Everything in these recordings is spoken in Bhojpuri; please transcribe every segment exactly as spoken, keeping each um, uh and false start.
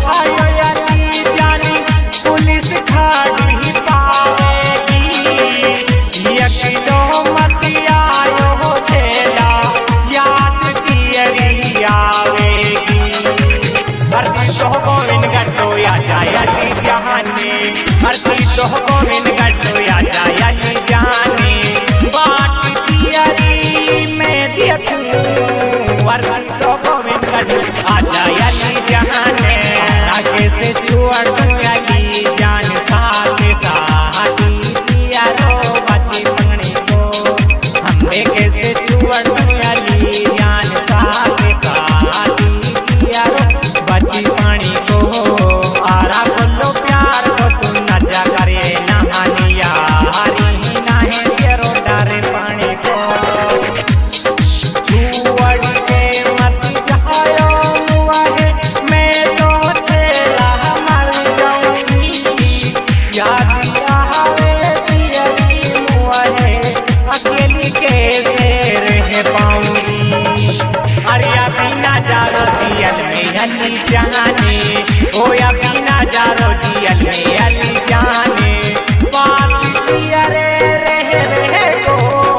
जायो अली जानी पुलिस खाड़ी पावेगी। यकीनो मत आयो ठेला याद तियरी आवेगी। हरसी तो गोविंद गड्ढो या जायली जाने, हरसी तो गोविंद गड्ढो या जायली जाने। बाट तियरी में देखूं हरसी तो गोविंद गड्ढो आ जायली जाने। आगे से छोड़ अली जान साथ साथी तियारो बची पानी को। हमरे कैसे छोड़ अली जान साथ साथी तियारो बची पानी को। आरा बोलो प्यार को तू नजा करे नहानिया हरी नाहे तेरो डरे पानी को। छुअड़ के मत जायो मुआहे मैं तो चेला मर जाऊंगी। याद आवे तियरी मुआहे अकेली कैसे रह पाऊंगी। अरे अभी ना जारो जियल में अली जाने, ओ अभी ना जारो जियल में अली जाने। पास तियरे रह रहे को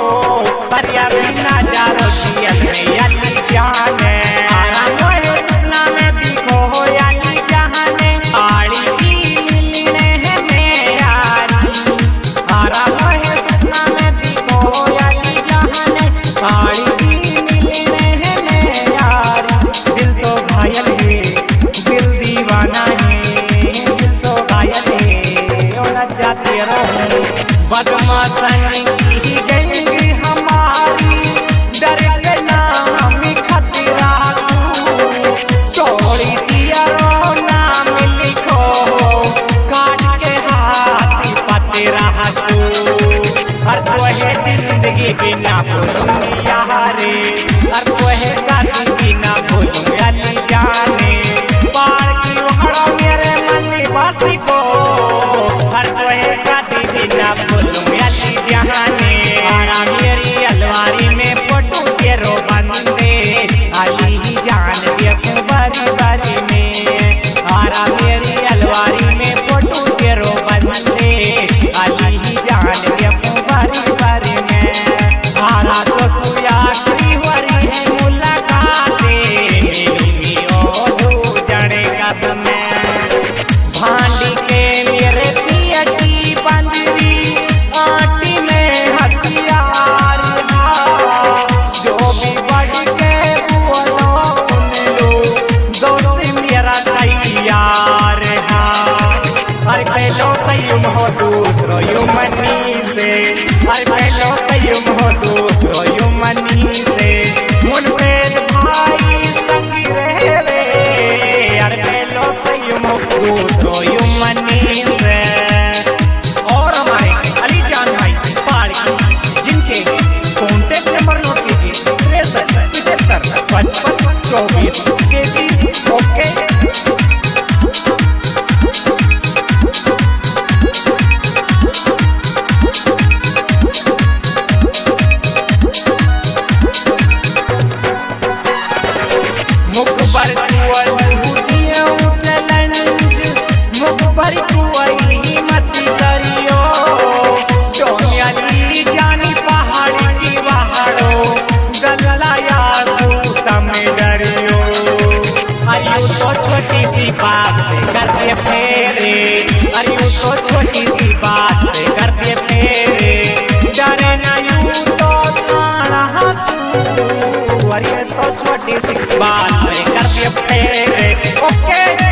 अरे अभी ना जारो जियल में अली जाने। आरा मोहे सपना में दिखो हो अली जाने। आड़ी की मिलने में यारी, आरा मोहे सपना में दिखो हो अली जाने। आड़ी की मिलने में यारी। दिल तो घायल है दिल दीवाना है, दिल तो घायल है ओ न जाते रहूं। बदमाशन की गैंग हमारी डर के नाम खतरा सू। तोड़ी तियरो नाम लिखो काट के हाथ पतरा सू। हर तोहे जिंदगी की ना भूलूं यारे, हर तोहे गाती की ना भूलूं अली जाने। बाढ़ की वहड़ा मेरे मन वासी को हर तोहे गाती की ना भूलूं अली जाने। आरा मेरी अलवारी में फोटो तेरो बंदे अली जान देखूं बारी बारी में। आरा मेरी अलवारी में फोटो तेरो बंदे अली जान देखूं बारी बारी में। आरा तो सुया करी वरी है मुलाकातें मिलूंगी ओ दो जने कद में। भांडी के मेरे पिया की बंदरी आटी में हथियार हा। जो भी बढ़ के बोलो लो दोस्त मेरा तैयार हा। हर पहलो संयुम हो दूसरो युमनी से, हर पहलो संयुम हो दूसरो युमनी से। मुनवेद भाई संगी रहे रे, हर पहलो संयुम हो दूसरो युमनी से। और हमारे अली जान भाई पहाड़ी जिनके कॉन्टेक्ट नंबर नोट कीजिए तिरसठ पचहत्तर पचपन चौबीस तैतीस। ओके मुखबर चैलेंज मुखबर कुआई मत करियो। सोनियाली जानी पहाड़ी की वहाड़ो गल्ला या सूतम डरियो। अरियो तो छोटी सी बात करते फेरे, अरियो तो छोटी सी बात करते फेरे। डरे ना यूं तो थाना हंसू, अरियो तो छोटी सी बात करते फेरे। ओके